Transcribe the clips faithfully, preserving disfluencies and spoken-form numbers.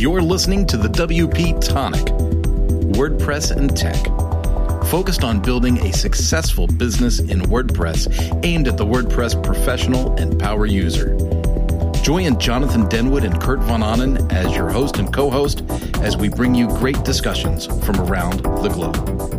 You're listening to the W P Tonic, WordPress and Tech, focused on building a successful business in WordPress aimed at the WordPress professional and power user. Join Jonathan Denwood and Kurt Von Ahnen as your host and co-host as we bring you great discussions from around the globe.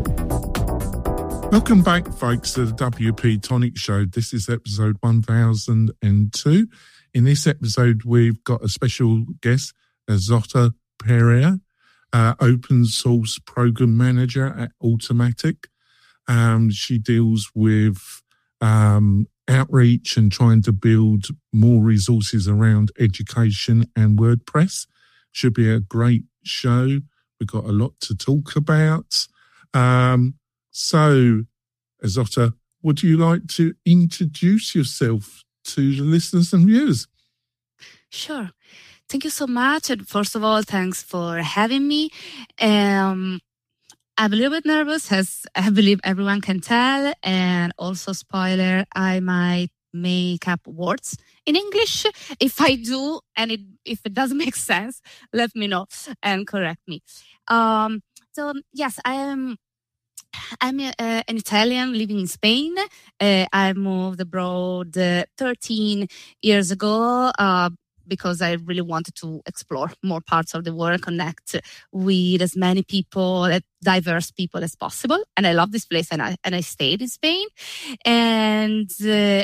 Welcome back, folks, to the W P Tonic Show. This is episode one thousand two. In this episode, we've got a special guest, Azotta Pereira, uh, open source program manager at Automattic. Um, she deals with um, outreach and trying to build more resources around education and WordPress. Should be a great show. We've got a lot to talk about. Um, so, Azotta, would you like to introduce yourself to the listeners and viewers? Sure. Thank you so much. And first of all, thanks for having me. Um, I'm a little bit nervous, as I believe everyone can tell. And also, spoiler, I might make up words in English. If I do, and it, if it doesn't make sense, let me know and correct me. Um, so, yes, I am... I'm uh, an Italian living in Spain. Uh, I moved abroad uh, thirteen years ago uh, because I really wanted to explore more parts of the world, connect with as many people, diverse people as possible. And I love this place, and I and I stayed in Spain. And uh,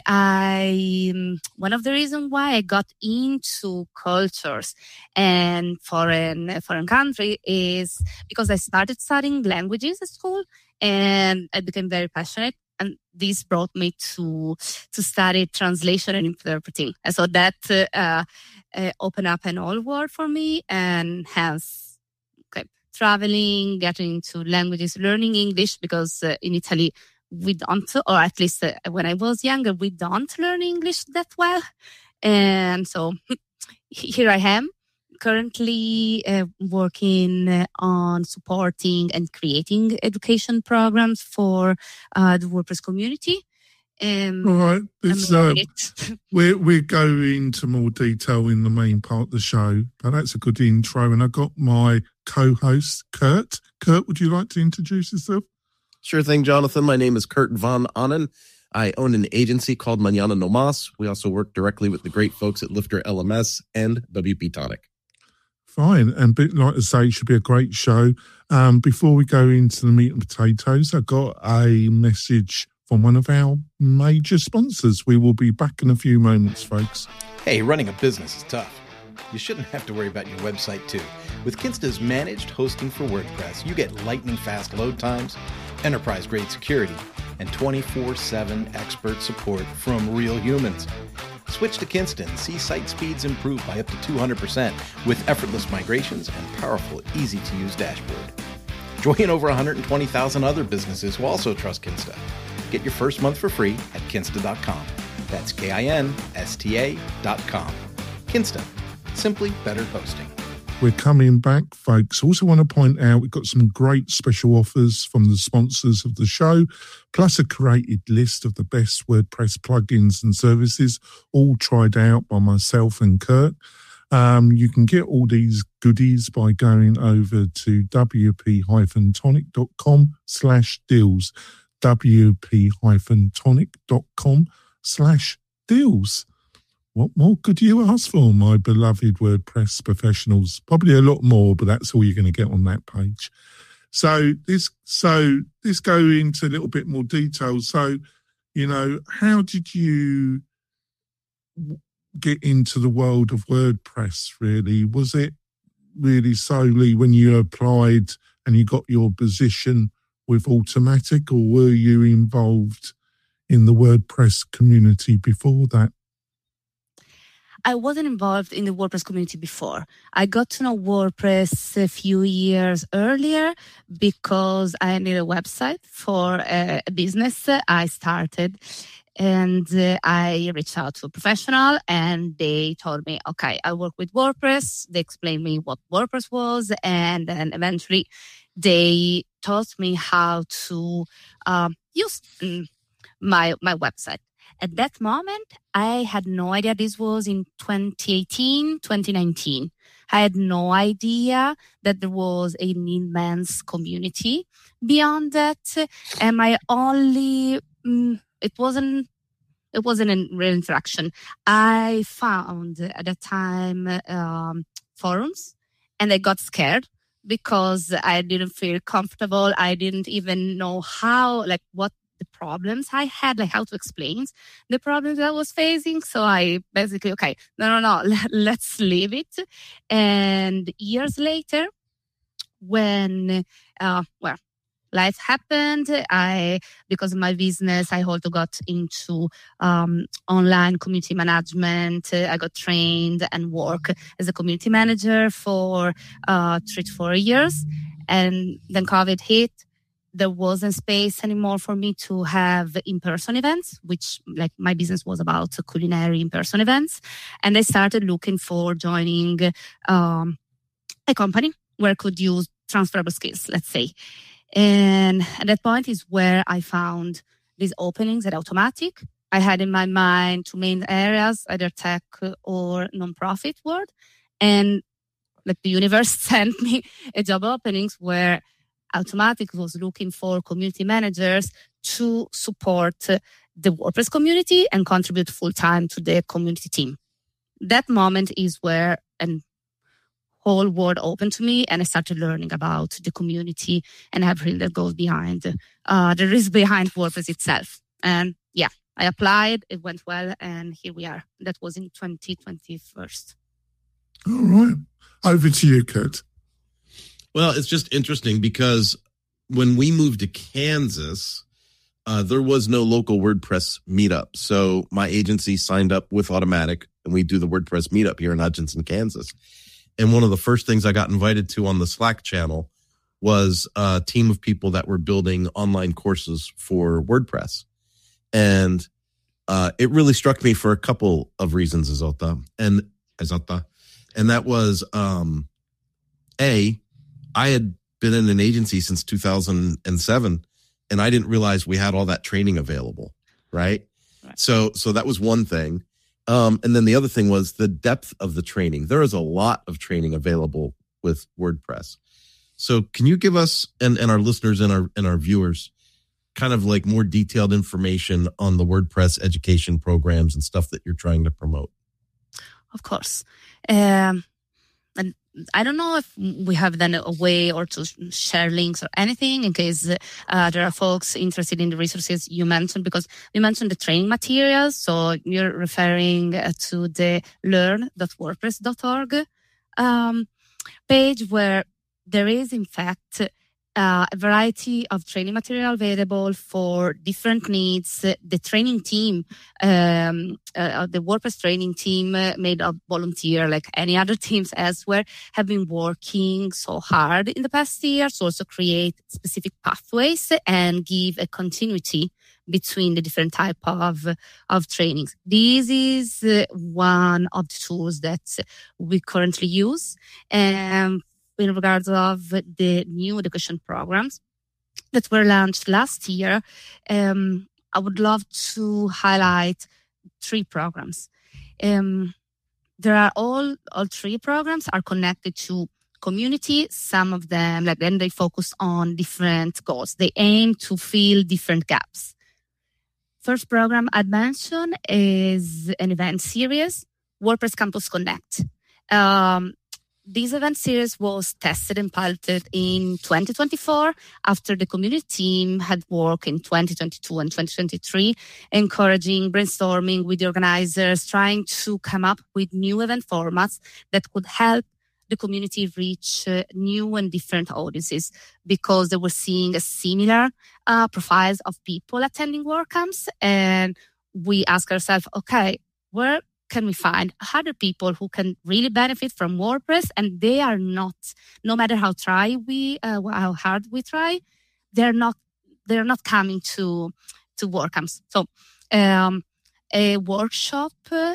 I one of the reasons why I got into cultures and foreign foreign country is because I started studying languages at school. And I became very passionate, and this brought me to to study translation and interpreting. And so that uh, uh, opened up an whole world for me, and hence okay, traveling, getting into languages, learning English, because uh, in Italy we don't, or at least uh, when I was younger, we don't learn English that well. And so here I am. Currently uh, working uh, on supporting and creating education programs for uh, the WordPress community. Um, All right, this, uh, we're, we're going into more detail in the main part of the show, but that's a good intro. And I got my co-host, Kurt. Kurt, would you like to introduce yourself? Sure thing, Jonathan. My name is Kurt Von Ahnen. I own an agency called Mañana No Mas. We also work directly with the great folks at Lifter L M S and W P Tonic. Fine. And like I say, it should be a great show. Um, before we go into the meat and potatoes, I got a message from one of our major sponsors. We will be back in a few moments, folks. Hey, running a business is tough. You shouldn't have to worry about your website, too. With Kinsta's managed hosting for WordPress, you get lightning-fast load times, enterprise-grade security, and twenty-four seven expert support from real humans. Switch to Kinsta and see site speeds improve by up to two hundred percent with effortless migrations and powerful, easy-to-use dashboard. Join over one hundred twenty thousand other businesses who also trust Kinsta. Get your first month for free at kinsta dot com. That's K I N S T A dot com. Kinsta. Simply better hosting. We're coming back, folks. Also want to point out we've got some great special offers from the sponsors of the show, plus a curated list of the best WordPress plugins and services, all tried out by myself and Kurt. Um, you can get all these goodies by going over to wp-tonic.com slash deals, wp-tonic.com slash deals. What more could you ask for, my beloved WordPress professionals? Probably a lot more, but that's all you're going to get on that page. So this, so this go into a little bit more detail. So, you know, how did you get into the world of WordPress, really? Was it really solely when you applied and you got your position with Automattic, or were you involved in the WordPress community before that? I wasn't involved in the WordPress community before. I got to know WordPress a few years earlier because I needed a website for a business I started. And uh, I reached out to a professional, and they told me, okay, I work with WordPress. They explained me what WordPress was. And then eventually they taught me how to um, use um, my my website. At that moment, I had no idea this was in twenty eighteen, twenty nineteen. I had no idea that there was an immense community beyond that. And my only, mm, it wasn't, it wasn't a real interaction. I found at that time um, forums, and I got scared because I didn't feel comfortable. I didn't even know how, like, what the problems I had, like how to explain the problems I was facing. So I basically, okay, no, no, no, let's leave it. And years later, when, uh, well, life happened, I, because of my business, I also got into um, online community management. I got trained and work as a community manager for uh, three to four years. And then COVID hit. There wasn't space anymore for me to have in-person events, which like my business was about culinary in-person events. And I started looking for joining um, a company where I could use transferable skills, let's say. And at that point is where I found these openings at Automattic. I had in my mind two main areas, either tech or nonprofit world. And like the universe sent me a job openings where Automattic was looking for community managers to support the WordPress community and contribute full-time to the community team. That moment is where an whole world opened to me, and I started learning about the community and everything that goes behind uh, the risk behind WordPress itself. And yeah, I applied, it went well, and here we are. That was in twenty twenty-one. All right. Over to you, Kurt. Well, it's just interesting because when we moved to Kansas, uh, there was no local WordPress meetup. So my agency signed up with Automattic, and we do the WordPress meetup here in Hutchinson, Kansas. And one of the first things I got invited to on the Slack channel was a team of people that were building online courses for WordPress. And uh, it really struck me for a couple of reasons, Azota. And Azota. And that was, um, A, I had been in an agency since two thousand seven, and I didn't realize we had all that training available, right? right. So, so that was one thing. Um, and then the other thing was the depth of the training. There is a lot of training available with WordPress. So can you give us and, and our listeners and our and our viewers kind of like more detailed information on the WordPress education programs and stuff that you're trying to promote? Of course. Um, and I don't know if we have then a way or to share links or anything in case uh, there are folks interested in the resources you mentioned, because you mentioned the training materials. So you're referring uh, to the learn dot wordpress dot org um, page where there is, in fact, uh, a variety of training material available for different needs. The training team, um, uh, the WordPress training team uh, made of volunteer, like any other teams elsewhere, have been working so hard in the past years to also create specific pathways and give a continuity between the different type of, of trainings. This is uh, one of the tools that we currently use. And in regards of the new education programs that were launched last year, um, I would love to highlight three programs. Um, there are all, all three programs are connected to community. Some of them, like then they focus on different goals. They aim to fill different gaps. First program I'd mention is an event series, WordPress Campus Connect. Um, This event series was tested and piloted in twenty twenty-four after the community team had worked in twenty twenty-two and twenty twenty-three, encouraging brainstorming with the organizers, trying to come up with new event formats that could help the community reach uh, new and different audiences, because they were seeing a similar uh, profiles of people attending WordCamps. And we ask ourselves, okay, where can we find other people who can really benefit from WordPress, and they are not, no matter how try we, uh, how hard we try, they're not, they're not coming to to WordCamps. So, um, a workshop, uh,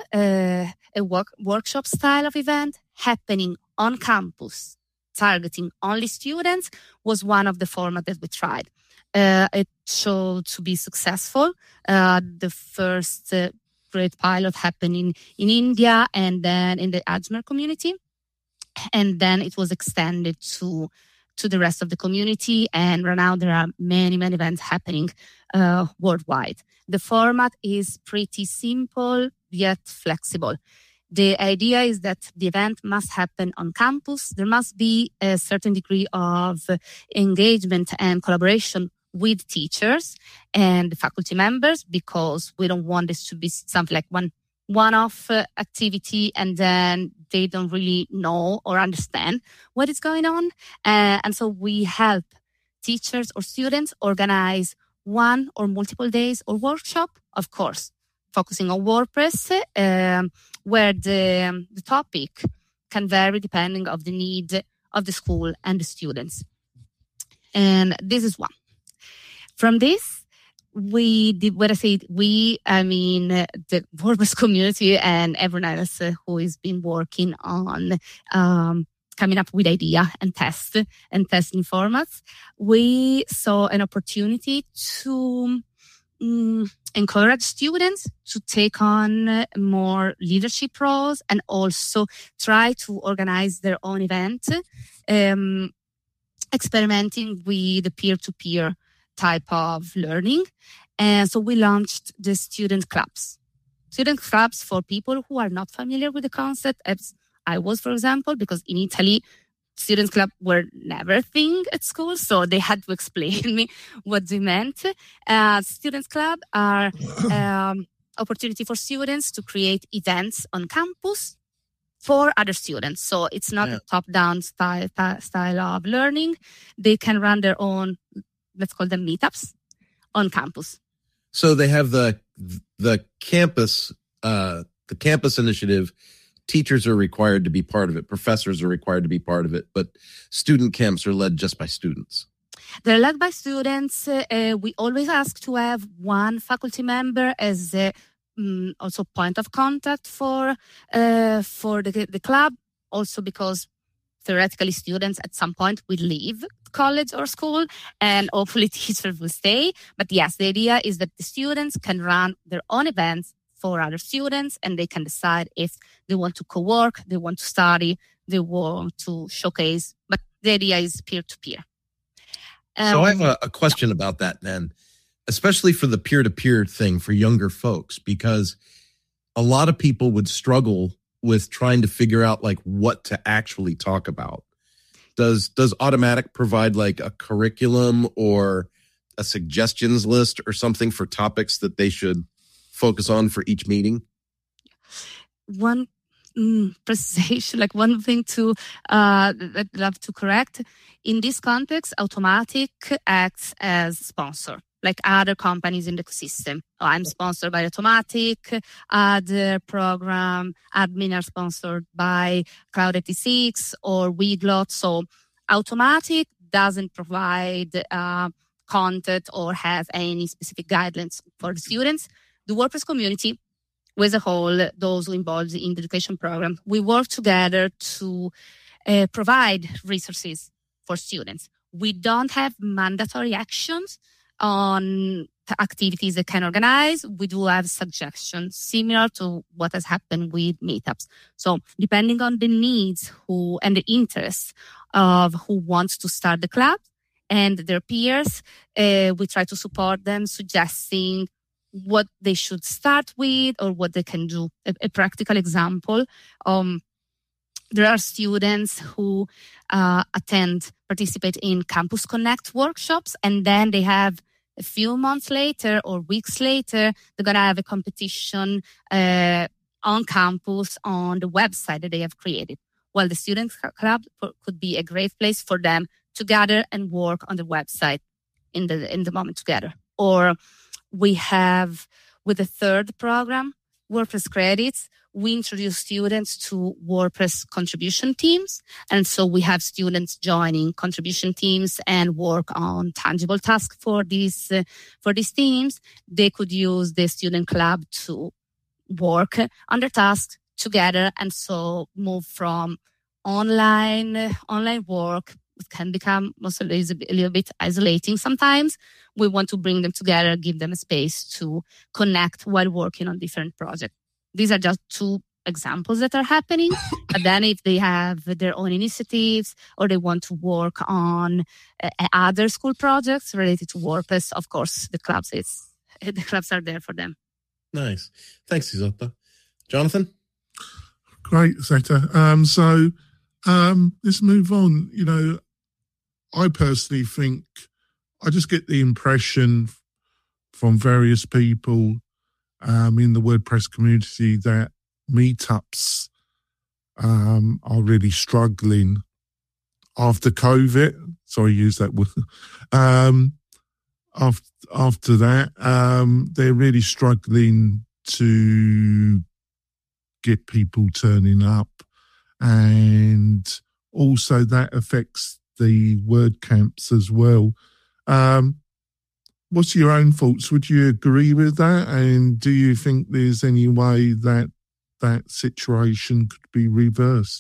a work workshop style of event happening on campus, targeting only students, was one of the formats that we tried. Uh, it showed to be successful. Uh, the first uh, great pilot happened in, in India and then in the Ajmer community. and then it was extended to to the rest of the community. And right now there are many, many events happening uh, worldwide. The format is pretty simple yet flexible. The idea is that the event must happen on campus. There must be a certain degree of engagement and collaboration with teachers and faculty members, because we don't want this to be something like one one-off uh, activity and then they don't really know or understand what is going on. Uh, and so we help teachers or students organize one or multiple days or workshop, of course, focusing on WordPress, um, where the, the topic can vary depending on the need of the school and the students. And this is one. From this, we did, when I say we, I mean uh, the WordPress community and everyone else uh, who has been working on um, coming up with idea and test and testing formats. We saw an opportunity to um, encourage students to take on uh, more leadership roles and also try to organize their own event, um, experimenting with the peer-to-peer type of learning. And so we launched the student clubs. Student clubs for people who are not familiar with the concept, as I was, for example, because in Italy, student clubs were never a thing at school. So they had to explain me what they meant. Uh, student clubs are um, opportunity for students to create events on campus for other students. So it's not yeah. a top-down style, style of learning. They can run their own, let's call them meetups, on campus. So they have the the campus uh, the campus initiative. Teachers are required to be part of it. Professors are required to be part of it. But student camps are led just by students. They're led by students. Uh, we always ask to have one faculty member as a um, also point of contact for uh, for the the club. Also because theoretically, students at some point will leave college or school, and hopefully teachers will stay. But yes, the idea is that the students can run their own events for other students, and they can decide if they want to co-work, they want to study, they want to showcase. But the idea is peer-to-peer. Um, so I have a, a question about that then, especially for the peer-to-peer thing for younger folks, because a lot of people would struggle with trying to figure out like what to actually talk about. Does does Automattic provide like a curriculum or a suggestions list or something for topics that they should focus on for each meeting? One mm, presentation, like one thing to uh, that I'd love to correct. In this context, Automattic acts as sponsor, like other companies in the ecosystem. So I'm sponsored by Automattic, other program admin are sponsored by Cloud eighty-six or Weglot. So Automattic doesn't provide uh, content or have any specific guidelines for the students. The WordPress community, as a whole, those who involved in the education program, we work together to uh, provide resources for students. We don't have mandatory actions on the activities they can organize. We do have suggestions similar to what has happened with meetups. So depending on the needs who and the interests of who wants to start the club and their peers, uh, we try to support them, suggesting what they should start with or what they can do. A, a practical example, um, there are students who uh, attend, participate in Campus Connect workshops, and then they have a few months later or weeks later, they're going to have a competition uh, on campus on the website that they have created. Well, the Student Club could be a great place for them to gather and work on the website in the in the moment together. Or we have, with the third program, WordPress Credits, we introduce students to WordPress contribution teams. And so we have students joining contribution teams and work on tangible tasks for these, uh, for these teams. They could use the Student Club to work on their tasks together. And so move from online, uh, online work, it can become also a little bit isolating sometimes. We want to bring them together, give them a space to connect while working on different projects. These are just two examples that are happening. But then if they have their own initiatives or they want to work on uh, other school projects related to WordPress, of course, the clubs is the clubs are there for them. Nice. Thanks, Isotta. Jonathan? Great, Zeta. Um, so um, let's move on. You know, I personally think, I just get the impression from various people um, in the WordPress community that meetups um, are really struggling after COVID. Sorry, use that word. Um, after, after that, um, they're really struggling to get people turning up, and also that affects the WordCamps as well. Um, what's your own thoughts? Would you agree with that? And do you think there's any way that that situation could be reversed?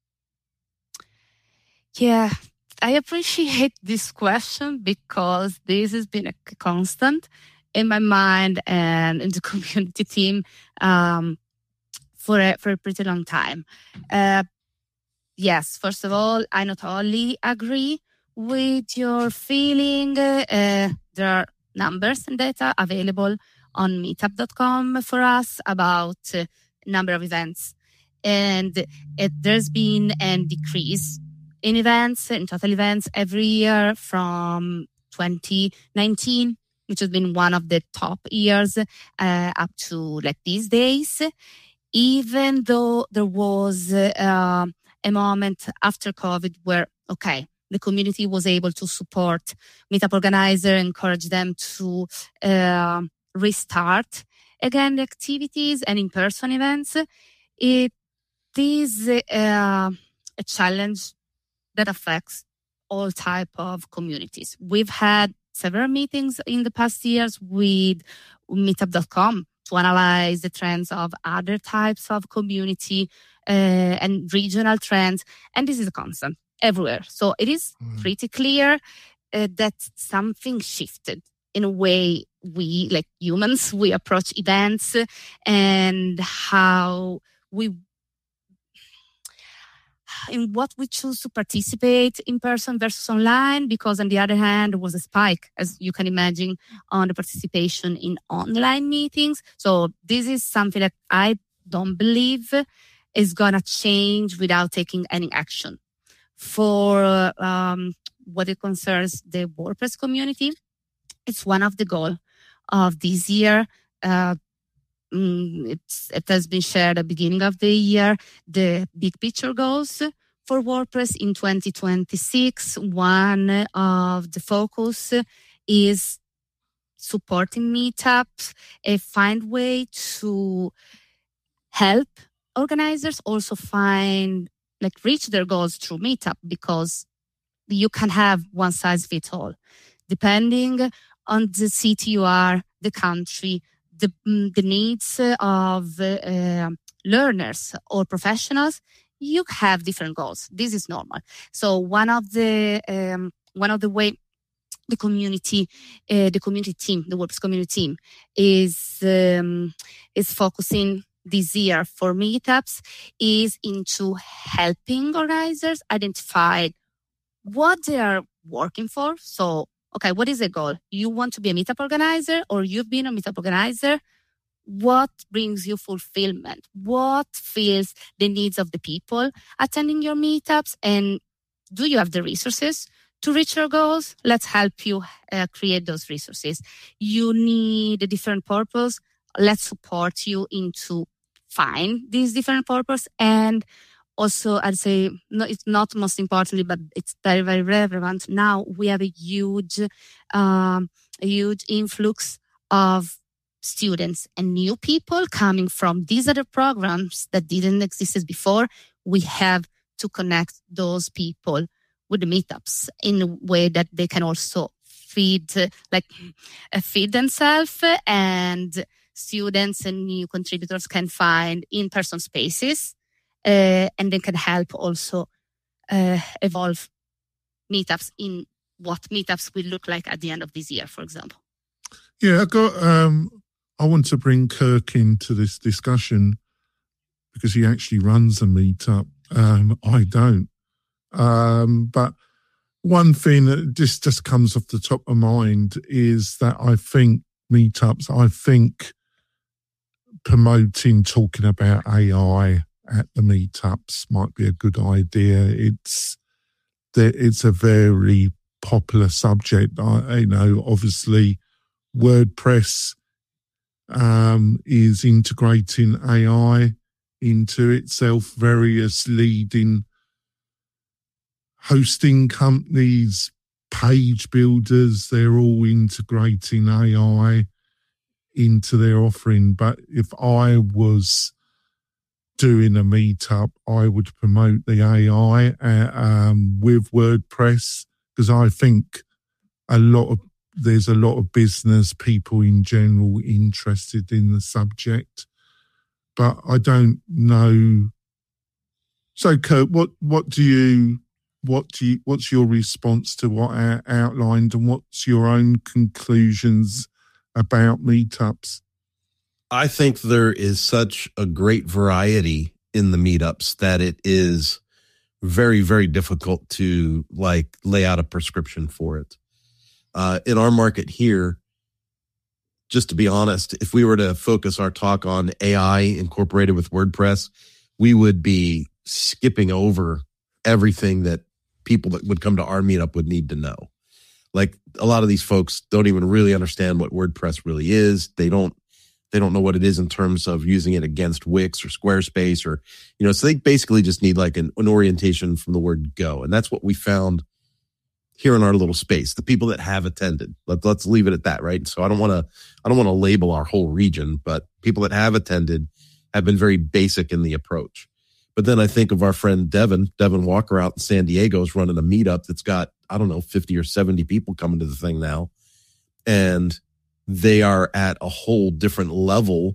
Yeah, I appreciate this question because this has been a constant in my mind and in the community team um, for a, for a pretty long time. Uh, yes, first of all, I not only agree with your feeling, uh, there are numbers and data available on meetup dot com for us about uh, number of events. And it, there's been a decrease in events, in total events every year from twenty nineteen, which has been one of the top years, uh, up to like these days. Even though there was uh, a moment after COVID where, okay, the community was able to support Meetup organizer, encourage them to uh, restart again the activities and in-person events. It is uh, a challenge that affects all type of communities. We've had several meetings in the past years with meetup dot com to analyze the trends of other types of community uh, and regional trends. And this is a constant everywhere. So it is mm. pretty clear uh, that something shifted in a way we, like humans, we approach events and how we in what we choose to participate in person versus online, because on the other hand, there was a spike, as you can imagine, on the participation in online meetings. So this is something that I don't believe is going to change without taking any action. For um, what it concerns the WordPress community, it's one of the goals of this year. Uh, It's, it has been shared at the beginning of the year, the big picture goals for WordPress in twenty twenty-six. One of the focus is supporting meetups, a find way to help organizers also find, like reach their goals through meetup, because you can have one size fits all. Depending on the city you are, the country, The, the needs of uh, learners or professionals, you have different goals. This is normal. So one of the um, one of the way the community, uh, the community team, the WordPress community team is um, is focusing this year for meetups is into helping organizers identify what they are working for. So, okay, what is the goal? You want to be a meetup organizer, or you've been a meetup organizer? What brings you fulfillment? What fills the needs of the people attending your meetups? And do you have the resources to reach your goals? Let's help you uh, create those resources. You need a different purpose. Let's support you into find these different purpose. And also, I'd say, no, it's not most importantly, but it's very, very relevant. Now we have a huge, um, a huge influx of students and new people coming from these other programs that didn't exist before. We have to connect those people with the meetups in a way that they can also feed, uh, like, uh, feed themselves, and students and new contributors can find in-person spaces. Uh, and they can help also uh, evolve meetups in what meetups will look like at the end of this year, for example. Yeah, I got. Um, I want to bring Kirk into this discussion. because he actually runs a meetup. Um, I don't. Um, but one thing that just, just comes off the top of mind is that I think meetups, I think promoting, talking about A I at the meetups might be a good idea. It's it's a very popular subject. I, you know, obviously WordPress um, is integrating A I into itself. Various leading hosting companies, page builders, they're all integrating A I into their offering. But if I was doing a meetup, I would promote the A I uh, um, with WordPress, because I think a lot of there's a lot of business people in general interested in the subject. But I don't know. So, Kurt, what what do you what do you, what's your response to what I outlined, and what's your own conclusions about meetups? I think there is such a great variety in the meetups that it is very, very difficult to like lay out a prescription for it. Uh, in our market here, just to be honest, if we were to focus our talk on A I incorporated with WordPress, we would be skipping over everything that people that would come to our meetup would need to know. Like, a lot of these folks don't even really understand what WordPress really is. They don't They don't know what it is in terms of using it against Wix or Squarespace, or, you know, so they basically just need like an, an orientation from the word go. And that's what we found here in our little space, the people that have attended. Let, let's leave it at that, right? So I don't want to, I don't want to label our whole region, but people that have attended have been very basic in the approach. But then I think of our friend Devin, Devin Walker out in San Diego is running a meetup that's got, I don't know, fifty or seventy people coming to the thing now. And they are at a whole different level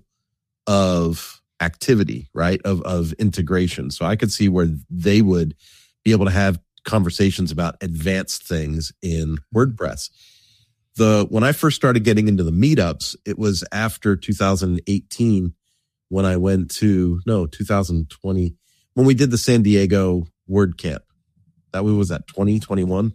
of activity, right? Of, of integration. So I could see where they would be able to have conversations about advanced things in WordPress. The, when I first started getting into the meetups, it was after two thousand eighteen when I went to, no, two thousand twenty, when we did the San Diego WordCamp. That was at twenty twenty-one.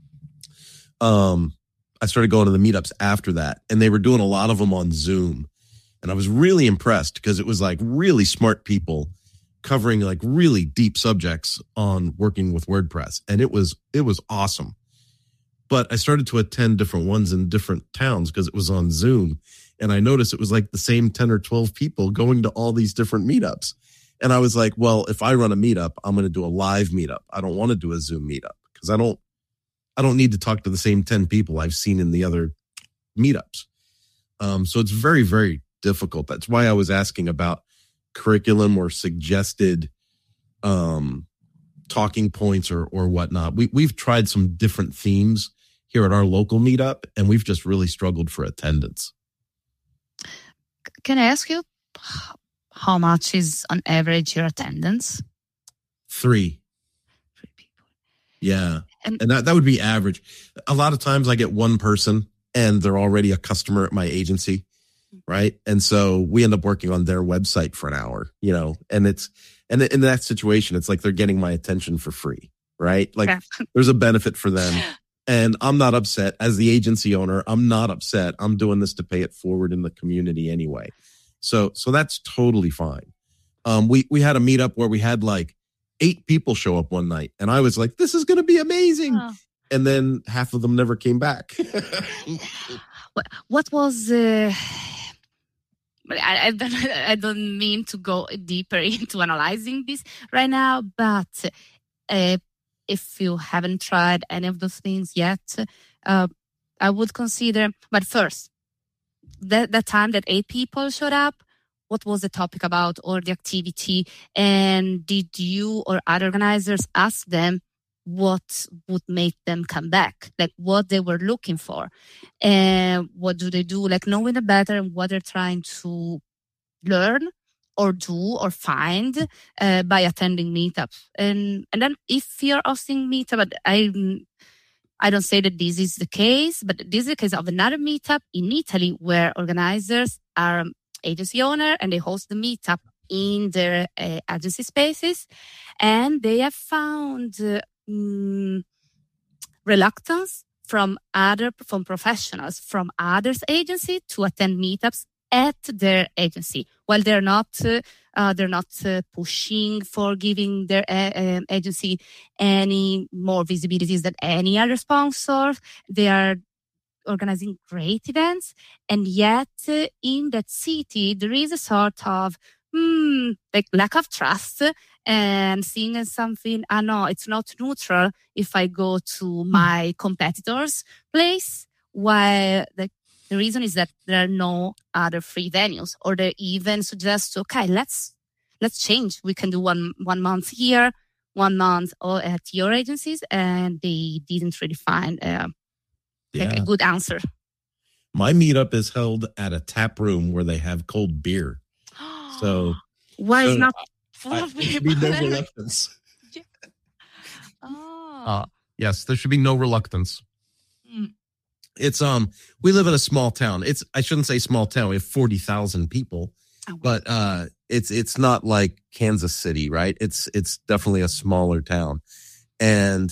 Um, I started going to the meetups after that, and they were doing a lot of them on Zoom. And I was really impressed because it was like really smart people covering like really deep subjects on working with WordPress. And it was, it was awesome. But I started to attend different ones in different towns because it was on Zoom. And I noticed it was like the same ten or twelve people going to all these different meetups. And I was like, well, if I run a meetup, I'm going to do a live meetup. I don't want to do a Zoom meetup because I don't, I don't need to talk to the same ten people I've seen in the other meetups. Um, so it's very, very difficult. That's why I was asking about curriculum or suggested um, talking points or or whatnot. We, we've tried some different themes here at our local meetup, and we've just really struggled for attendance. Can I ask you how much is on average your attendance? Three. Three people. Yeah. And, and that, that would be average. A lot of times I get one person and they're already a customer at my agency, right? And so we end up working on their website for an hour, you know, and it's, and in that situation, it's like they're getting my attention for free, right? Like yeah. There's a benefit for them. And I'm not upset as the agency owner. I'm not upset. I'm doing this to pay it forward in the community anyway. So, so that's totally fine. Um, we, we had a meetup where we had like eight people show up one night, and I was like, this is going to be amazing. Oh. And then half of them never came back. What was, uh, I, I, don't, I don't mean to go deeper into analyzing this right now, but uh, if you haven't tried any of those things yet, uh, I would consider, but first, that, that time that eight people showed up, what was the topic about or the activity? And did you or other organizers ask them what would make them come back? Like what they were looking for? And what do they do? Like knowing it better and what they're trying to learn or do or find uh, by attending meetups. And and then if you're hosting meetup, I I don't say that this is the case, but this is the case of another meetup in Italy where organizers are agency owner and they host the meetup in their uh, agency spaces, and they have found uh, mm, reluctance from other from professionals from others agency to attend meetups at their agency, while they're not uh, uh, they're not uh, pushing for giving their uh, agency any more visibilities than any other sponsor. They are organizing great events, and yet uh, in that city there is a sort of hmm, like lack of trust and seeing as something, ah no, it's not neutral if I go to my competitor's place, while the, the reason is that there are no other free venues, or they even suggest, okay, let's let's change. We can do one one month here, one month or at your agencies, and they didn't really find uh, like Yeah. a good answer. My meetup is held at a tap room where they have cold beer. So Why so is not full I, of there should be people? no reluctance. Oh. Uh, yes, there should be no reluctance. It's um we live in a small town. It's I shouldn't say small town. We have forty thousand people, Oh, wow. but uh it's it's not like Kansas City, right? It's it's definitely a smaller town. And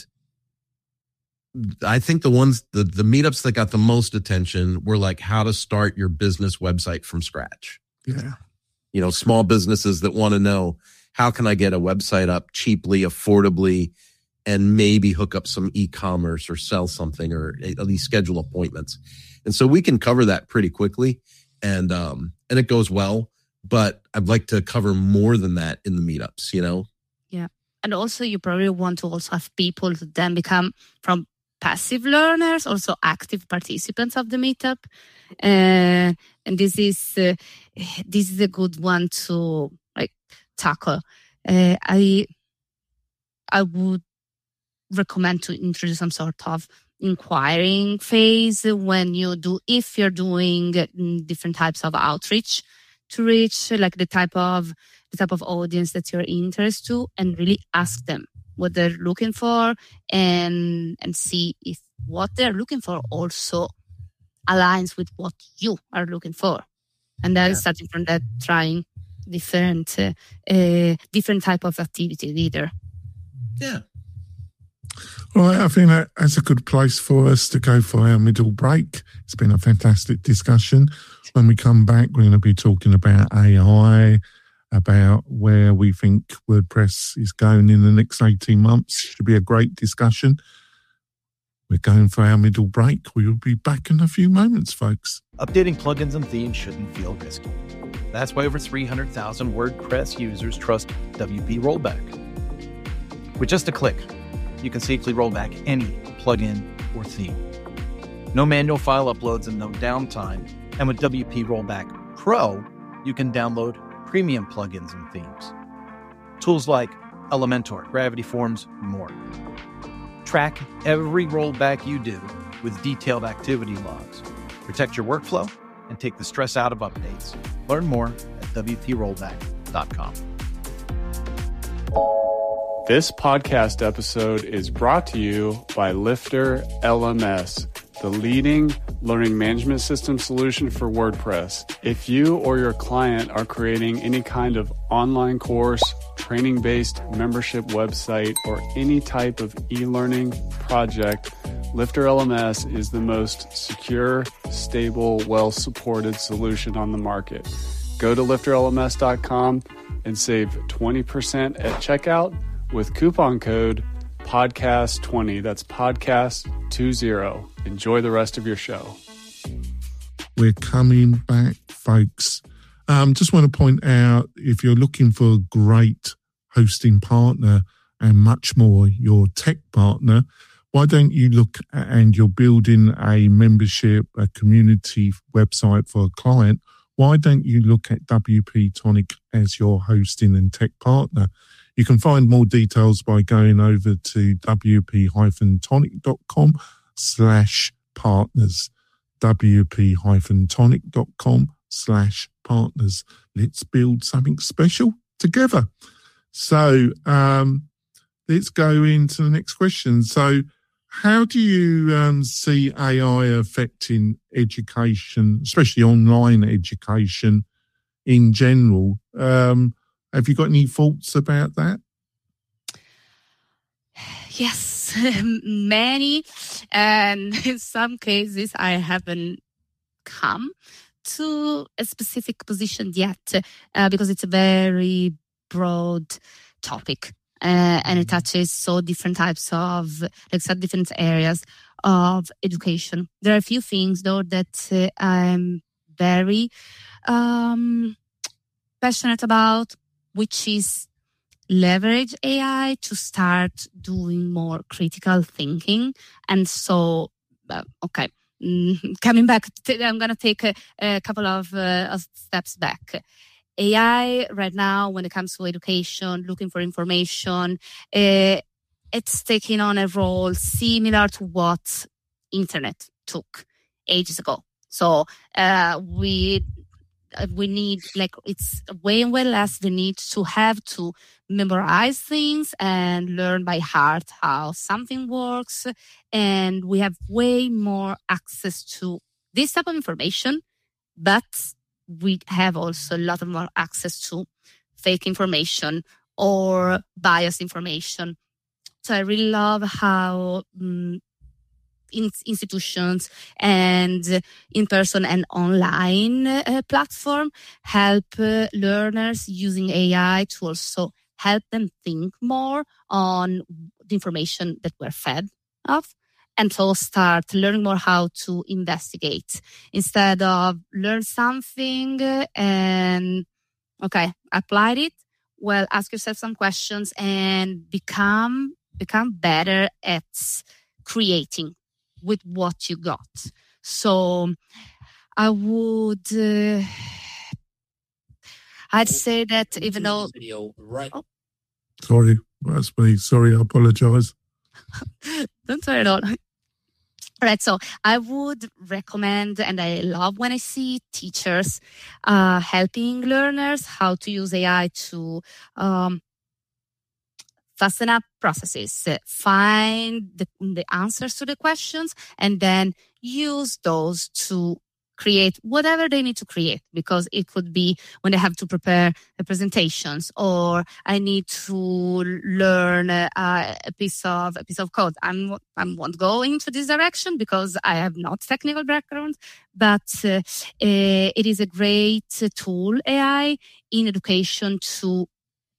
I think the ones the the meetups that got the most attention were like how to start your business website from scratch. Yeah. You know, small businesses that want to know, how can I get a website up cheaply, affordably, and maybe hook up some e-commerce or sell something, or at least schedule appointments. And so we can cover that pretty quickly, and um and it goes well, but I'd like to cover more than that in the meetups, you know? Yeah. And also you probably want to also have people to then become from passive learners, also active participants of the meetup. Uh, and this is uh, this is a good one to like tackle. Uh, I I would recommend to introduce some sort of inquiring phase when you do, if you're doing different types of outreach to reach like the type of the type of audience that you're interested to, and really ask them what they're looking for, and and see if what they're looking for also aligns with what you are looking for. And then Yeah. starting from that, trying different uh, uh, different type of activity leader. Yeah. All right, I think that, that's a good place for us to go for our middle break. It's been a fantastic discussion. When we come back, we're going to be talking about A I, about where we think WordPress is going in the next eighteen months. Should be a great discussion. We're going for our middle break. We will be back in a few moments, folks. Updating plugins and themes shouldn't feel risky. That's why over three hundred thousand WordPress users trust W P Rollback. With just a click, you can safely roll back any plugin or theme. No manual file uploads and no downtime. And with W P Rollback Pro, you can download premium plugins and themes. Tools like Elementor, Gravity Forms, more. Track every rollback you do with detailed activity logs. Protect your workflow and take the stress out of updates. Learn more at W P rollback dot com. This podcast episode is brought to you by Lifter L M S, the leading learning management system solution for WordPress. If you or your client are creating any kind of online course, training-based membership website, or any type of e-learning project, Lifter L M S is the most secure, stable, well-supported solution on the market. Go to lifter L M S dot com and save twenty percent at checkout with coupon code podcast twenty. That's podcast twenty. Enjoy the rest of your show. We're coming back, folks. Um, just want to point out, if you're looking for a great hosting partner and much more, your tech partner, why don't you look at, and you're building a membership, a community website for a client, why don't you look at W P Tonic as your hosting and tech partner? You can find more details by going over to W P tonic dot com slash partners. W P tonic dot com slash partners. Let's build something special together. So um, let's go into the next question. So how do you um, see A I affecting education, especially online education in general? Um, Have you got any thoughts about that? Yes, many. And in some cases, I haven't come to a specific position yet uh, because it's a very broad topic uh, and it touches so different types of, like, so different areas of education. There are a few things, though, that uh, I'm very um, passionate about, which is leverage A I to start doing more critical thinking. And so, uh, okay, mm, coming back, to, I'm going to take a, a couple of, uh, of steps back. A I right now, when it comes to education, looking for information, uh, it's taking on a role similar to what internet took ages ago. So uh, we we need, like, it's way and way less the need to have to memorize things and learn by heart how something works. And we have way more access to this type of information, but we have also a lot of more access to fake information or biased information. So I really love how um, in institutions and in-person and online uh, platform help uh, learners using A I to also help them think more on the information that we're fed of, and so start learning more how to investigate instead of learn something and, okay, applied it. Well, ask yourself some questions and become become better at creating with what you got. So I would, uh, I'd say that even though... Right. Oh. Sorry, that's me. Sorry, I apologize. Don't worry at all. All right, so I would recommend, and I love when I see teachers uh, helping learners how to use A I to um, fasten up processes, uh, find the, the answers to the questions, and then use those to create whatever they need to create, because it could be when they have to prepare the presentations, or I need to learn uh, a piece of a piece of code. I'm I won't go into this direction because I have not technical background, but uh, uh, it is a great tool, A I, in education to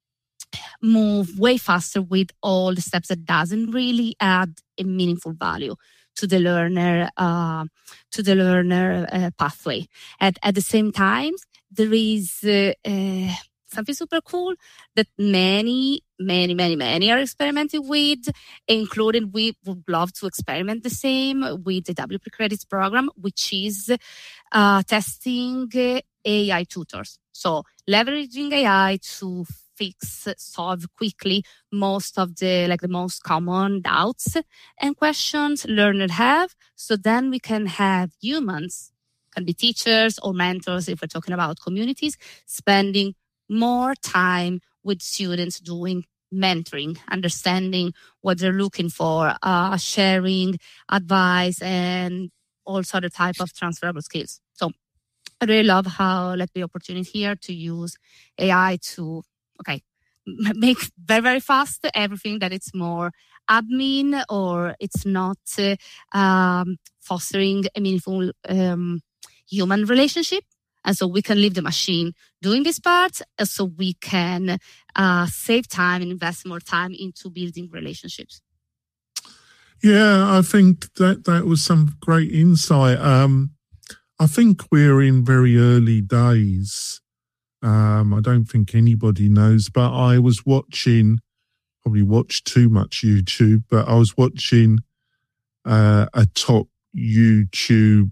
move way faster with all the steps that doesn't really add a meaningful value to the learner, uh, to the learner uh, pathway. And at the same time, there is uh, uh, something super cool that many, many, many, many are experimenting with, including we would love to experiment the same with the W P Credits program, which is uh, testing uh, A I tutors. So leveraging A I to fix, solve quickly most of the, like the most common doubts and questions learners have. So then we can have humans, can be teachers or mentors if we're talking about communities, spending more time with students doing mentoring, understanding what they're looking for, uh, sharing advice and all sort of type of transferable skills. So I really love how, like, the opportunity here to use A I to, okay, make very, very fast everything that it's more admin or it's not uh, um, fostering a meaningful um, human relationship. And so we can leave the machine doing this part, so we can uh, save time and invest more time into building relationships. Yeah, I think that that was some great insight. Um, I think we're in very early days. Um, I don't think anybody knows, but I was watching, probably watched too much YouTube, but I was watching uh, a top YouTube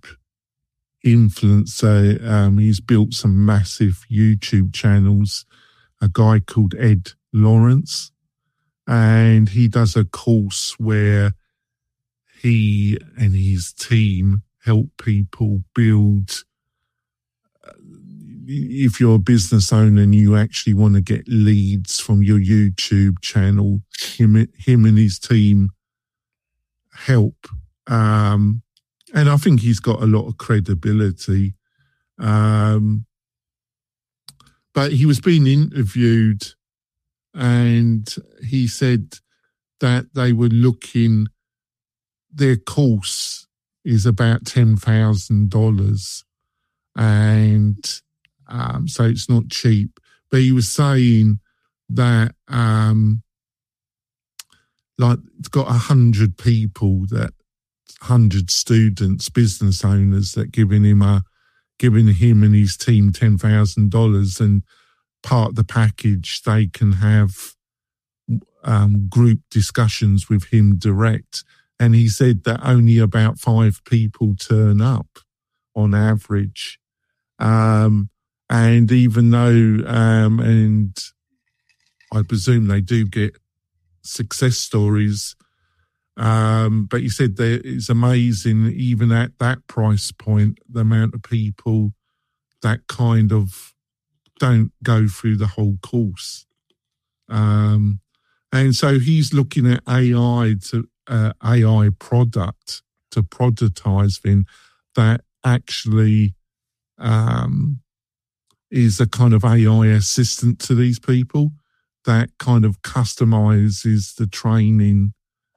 influencer. Um, he's built some massive YouTube channels, a guy called Ed Lawrence, and he does a course where he and his team help people build. If you're a business owner and you actually want to get leads from your YouTube channel, him, him and his team help. Um, and I think he's got a lot of credibility. Um, but he was being interviewed, and he said that they were looking, their course is about ten thousand dollars, and um, so it's not cheap. But he was saying that um, like it's got a hundred people, that hundred students, business owners, that giving him a giving him and his team ten thousand dollars, and part of the package they can have um, group discussions with him direct. And he said that only about five people turn up on average. Um, and even though, um, and I presume they do get success stories, um, but he said that it's amazing, even at that price point, the amount of people that kind of don't go through the whole course. Um, and so he's looking at A I to uh, A I product to productize thing that actually um, is a kind of A I assistant to these people that kind of customizes the training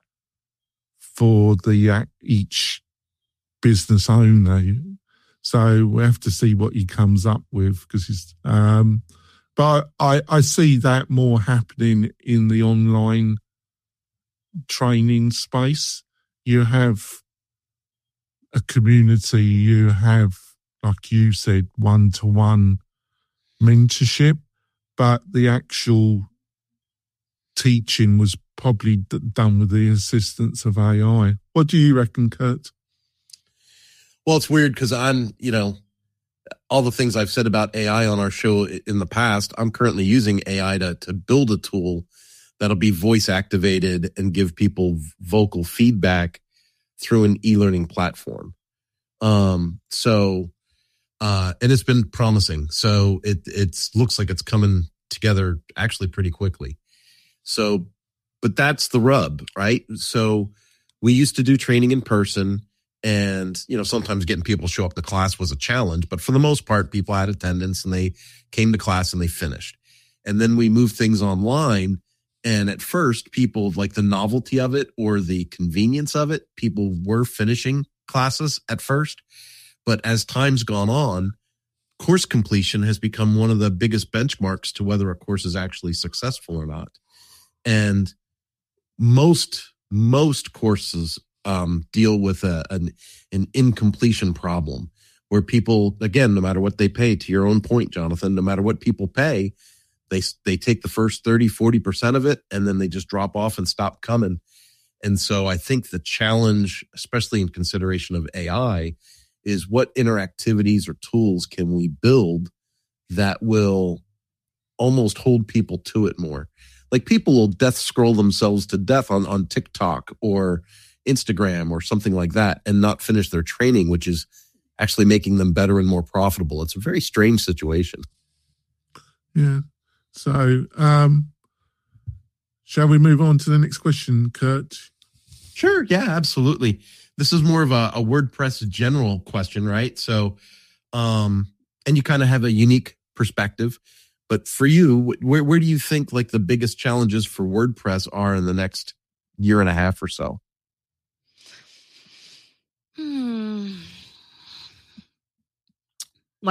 for the each business owner. So we have to see what he comes up with, because he's. Um, but I, I see that more happening in the online training space. You have a community, you have, like you said, one-to-one mentorship, but the actual teaching was probably d- done with the assistance of A I. What do you reckon, Kurt? Well, it's weird because I'm, you know, all the things I've said about A I on our show in the past, I'm currently using A I to, to build a tool that'll be voice activated and give people vocal feedback through an e-learning platform. Um, so, uh, and it's been promising. So it, it's looks like it's coming together actually pretty quickly. So, but that's the rub, right? So we used to do training in person, and, you know, sometimes getting people to show up to class was a challenge, but for the most part, people had attendance and they came to class and they finished. And then we moved things online. And at first, people like the novelty of it or the convenience of it, people were finishing classes at first. But as time's gone on, course completion has become one of the biggest benchmarks to whether a course is actually successful or not. And most, most courses um, deal with a, an, an incompletion problem where people, again, no matter what they pay, to your own point, Jonathan, no matter what people pay, they they take the first thirty, forty percent of it, and then they just drop off and stop coming. And so I think the challenge, especially in consideration of A I, is what interactivities or tools can we build that will almost hold people to it more. Like people will death scroll themselves to death on, on TikTok or Instagram or something like that and not finish their training, which is actually making them better and more profitable. It's a very strange situation. Yeah. So, um, shall we move on to the next question, Kurt? Sure. Yeah, absolutely. This is more of a, a WordPress general question, right? So, um, and you kind of have a unique perspective, but for you, where, where do you think like the biggest challenges for WordPress are in the next year and a half or so? Hmm. Well,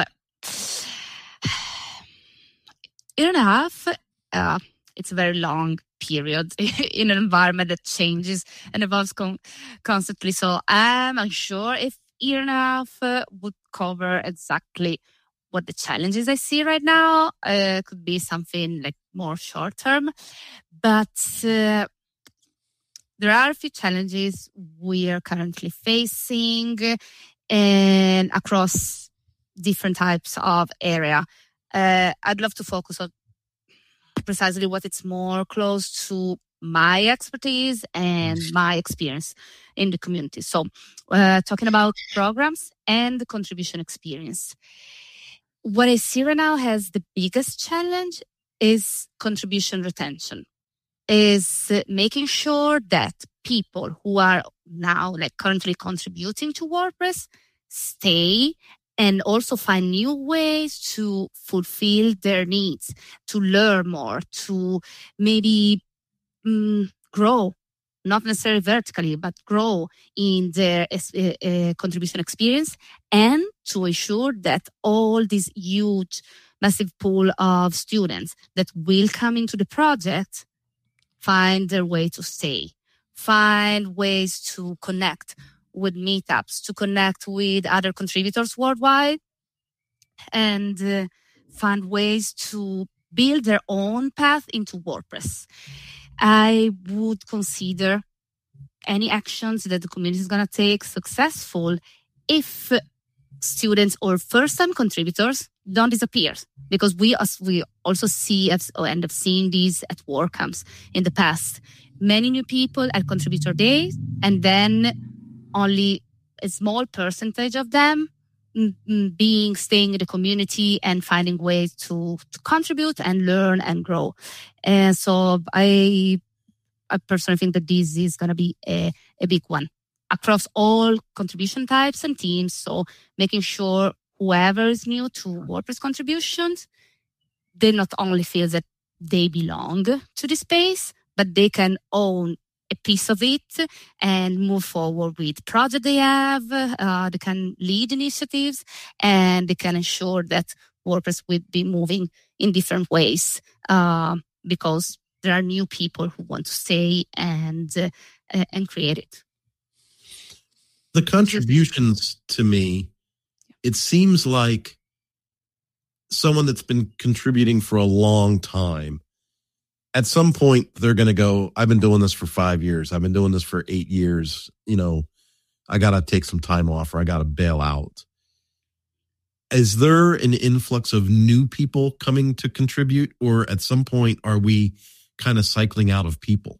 year and a half, uh, it's a very long period in an environment that changes and evolves con- constantly. So I'm unsure if year and a half uh, would cover exactly what the challenges I see right now. Uh, could be something like more short term, but uh, there are a few challenges we are currently facing and across different types of area. Uh, I'd love to focus on precisely what it's more close to my expertise and my experience in the community. So uh, talking about programs and the contribution experience. What I see right now has the biggest challenge is contribution retention, is making sure that people who are now like currently contributing to WordPress stay and also find new ways to fulfill their needs, to learn more, to maybe um, grow, not necessarily vertically, but grow in their uh, uh, contribution experience, and to ensure that all this huge, massive pool of students that will come into the project find their way to stay, find ways to connect with meetups, to connect with other contributors worldwide, and uh, find ways to build their own path into WordPress. I would consider any actions that the community is going to take successful if students or first-time contributors don't disappear, because we as we also see or end up seeing these at WordCamps in the past. Many new people at contributor days, and then only a small percentage of them being staying in the community and finding ways to, to contribute and learn and grow. And so I, I personally think that this is going to be a, a big one across all contribution types and teams. So making sure whoever is new to WordPress contributions, they not only feel that they belong to the space, but they can own a piece of it and move forward with projects they have. Uh, they can lead initiatives, and they can ensure that WordPress will be moving in different ways uh, because there are new people who want to stay and uh, and create it. The contributions to me, it seems like someone that's been contributing for a long time, at some point, they're going to go, I've been doing this for five years. I've been doing this for eight years. You know, I got to take some time off, or I got to bail out. Is there an influx of new people coming to contribute, or at some point are we kind of cycling out of people?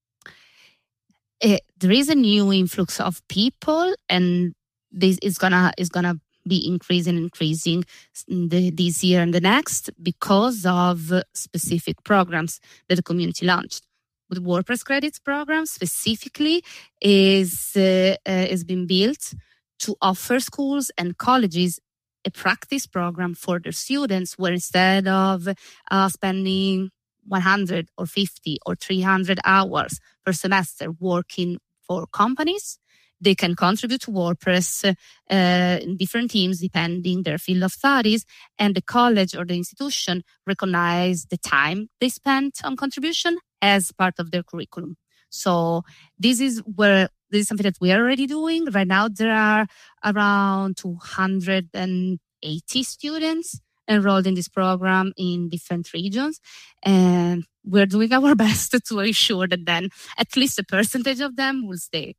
Uh, there is a new influx of people, and this is gonna is gonna be increasing, increasing the, this year and the next because of specific programs that the community launched. The WordPress credits program specifically is uh, uh, is being built to offer schools and colleges a practice program for their students, where instead of uh, spending one hundred or fifty or three hundred hours per semester working for companies, they can contribute to WordPress uh, in different teams depending their field of studies, and the college or the institution recognize the time they spent on contribution as part of their curriculum. So this is where this is something that we are already doing. Right now, there are around two hundred eighty students enrolled in this program in different regions, and we're doing our best to ensure that then at least a percentage of them will stay.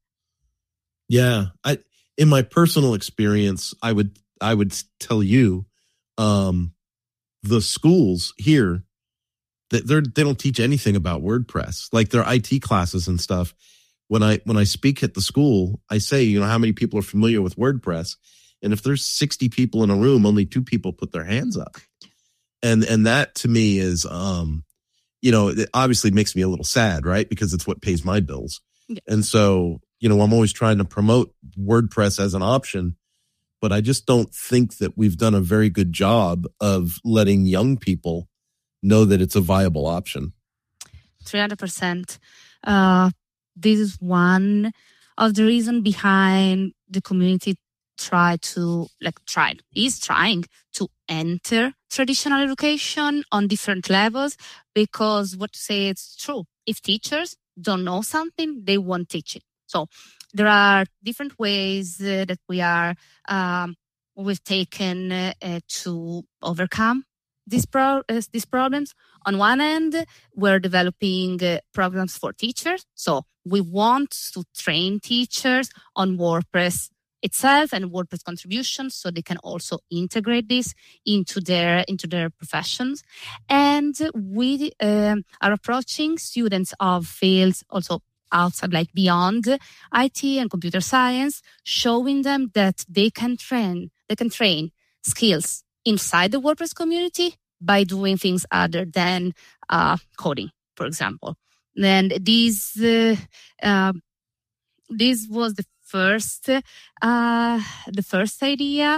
Yeah, I in my personal experience, I would I would tell you, um, the schools here that they they don't teach anything about WordPress, like their I T classes and stuff. When I when I speak at the school, I say, you know, how many people are familiar with WordPress, and if there's sixty people in a room, only two people put their hands up, and and that to me is, um, you know, it obviously makes me a little sad, right? Because it's what pays my bills, yeah. And so. You know, I'm always trying to promote WordPress as an option, but I just don't think that we've done a very good job of letting young people know that it's a viable option. three hundred percent. Uh, this is one of the reasons behind the community try to, like, tried, is trying to enter traditional education on different levels, because what to say, it's true. If teachers don't know something, they won't teach it. So there are different ways uh, that we are um, we've taken uh, uh, to overcome these pro- uh, these problems. On one end, we're developing uh, programs for teachers. So we want to train teachers on WordPress itself and WordPress contributions, so they can also integrate this into their into their professions. And we um, are approaching students of fields also outside, like beyond I T and computer science, showing them that they can train, they can train skills inside the WordPress community by doing things other than uh, coding, for example. And this, uh, uh, this was the first, uh, the first idea.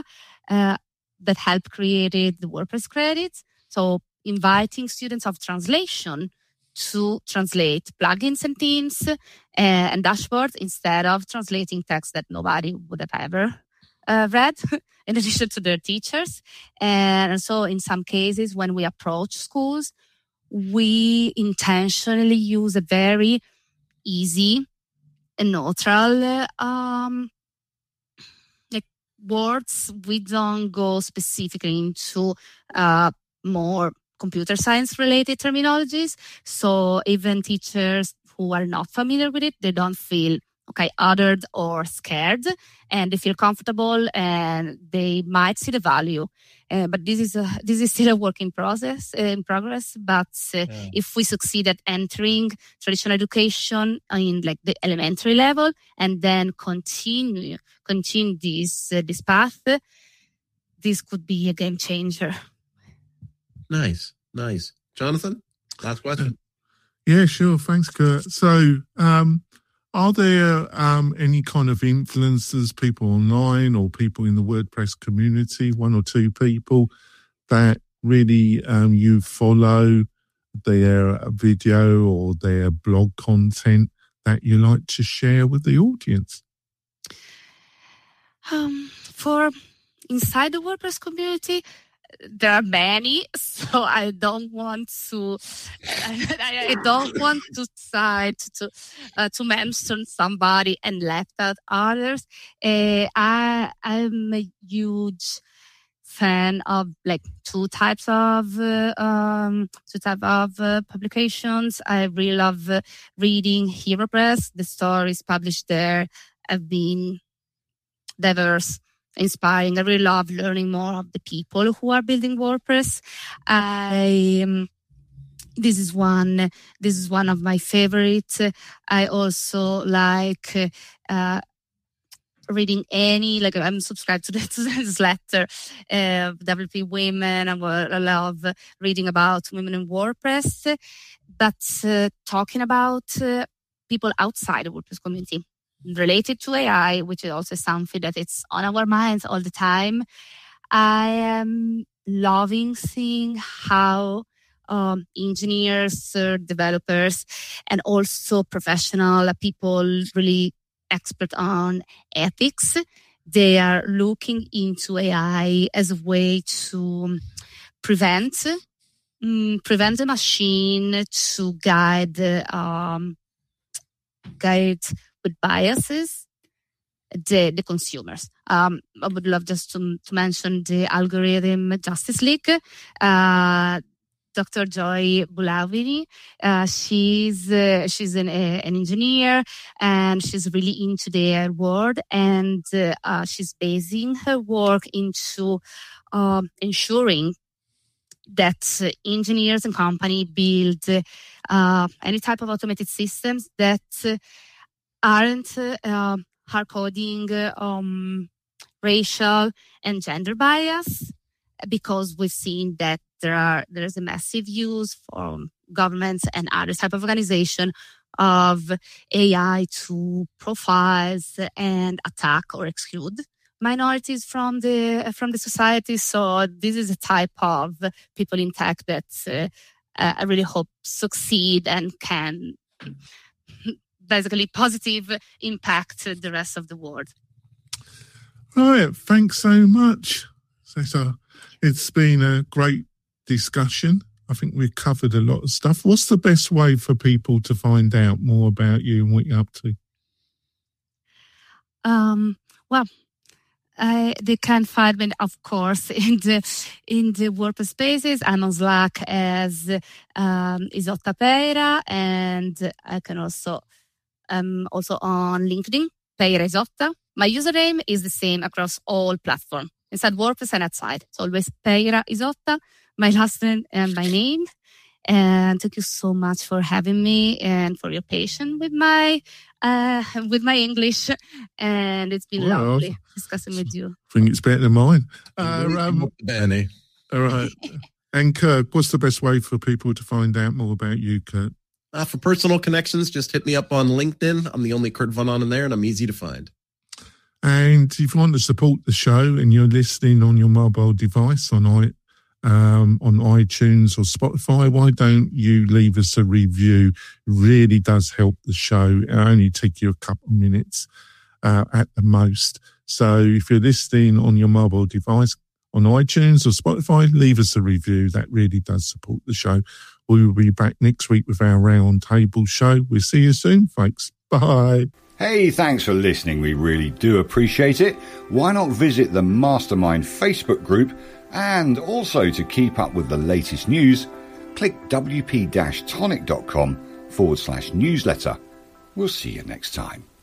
uh, that helped create the WordPress credits. So inviting students of translation to translate plugins and themes uh, and dashboards instead of translating text that nobody would have ever uh, read, in addition to their teachers. And so in some cases, when we approach schools, we intentionally use a very easy and neutral um, like words. We don't go specifically into uh, more computer science related terminologies. So even teachers who are not familiar with it, they don't feel okay, othered or scared, and they feel comfortable, and they might see the value. Uh, but this is a, this is still a work in process, uh, in progress. But uh, yeah. if we succeed at entering traditional education in like the elementary level, and then continue continue this uh, this path, uh, this could be a game changer. Nice, nice, Jonathan. Last question. Yeah, sure. Thanks, Kurt. So, um, are there um, any kind of influencers, people online or people in the WordPress community, one or two people that really um, you follow their video or their blog content that you like to share with the audience? Um, for inside the WordPress community, there are many, so I don't want to. I, I don't want to decide to uh, to mention somebody and left out others. Uh, I I'm a huge fan of like two types of uh, um two type of uh, publications. I really love uh, reading HeroPress. The stories published there have been diverse, inspiring. I really love learning more of the people who are building WordPress. I um, this is one. This is one of my favorites. I also like uh, reading any. Like I'm subscribed to this newsletter, uh, W P Women. I love reading about women in WordPress. But uh, talking about uh, people outside the WordPress community, related to A I, which is also something that it's on our minds all the time. I am loving seeing how um, engineers, uh, developers, and also professional people, really expert on ethics, they are looking into A I as a way to prevent um, prevent the machine to guide um, guide with biases, the, the consumers. Um, I would love just to, to mention the Algorithm Justice League. Uh, Doctor Joy Bulavini, uh, she's uh, she's an, uh, an engineer, and she's really into their world, and uh, uh, she's basing her work into um, ensuring that uh, engineers and company build uh, any type of automated systems that uh, aren't uh, hard coding um, racial and gender bias, because we've seen that there are there is a massive use from governments and other type of organization of A I to profiles and attack or exclude minorities from the from the society. So this is a type of people in tech that uh, I really hope succeed and can basically positive impact the rest of the world. Right, thanks so much. So, so it's been a great discussion. I think we've covered a lot of stuff. What's the best way for people to find out more about you and what you're up to? Um, well, I, they can find me, of course, in the in the WordPress spaces. I'm on Slack as um, Isotta Peira, and I can also um also on LinkedIn, Peira Isotta. My username is the same across all platforms. Inside WordPress and outside, it's always Peira Isotta, my last name and my name. And thank you so much for having me and for your patience with my uh, with my English. And it's been well, lovely discussing with you. I think it's better than mine. Uh, um, Benny. All right. And Kurt, what's the best way for people to find out more about you, Kurt? Uh, for personal connections, just hit me up on LinkedIn. I'm the only Kurt Von On in there, and I'm easy to find. And if you want to support the show and you're listening on your mobile device on i um, on iTunes or Spotify, why don't you leave us a review? It really does help the show. It only take you a couple of minutes uh, at the most. So if you're listening on your mobile device on iTunes or Spotify, leave us a review. That really does support the show. We will be back next week with our round table show. We'll see you soon, folks. Bye. Hey, thanks for listening. We really do appreciate it. Why not visit the Mastermind Facebook group? And also to keep up with the latest news, click wp-tonic.com forward slash newsletter. We'll see you next time.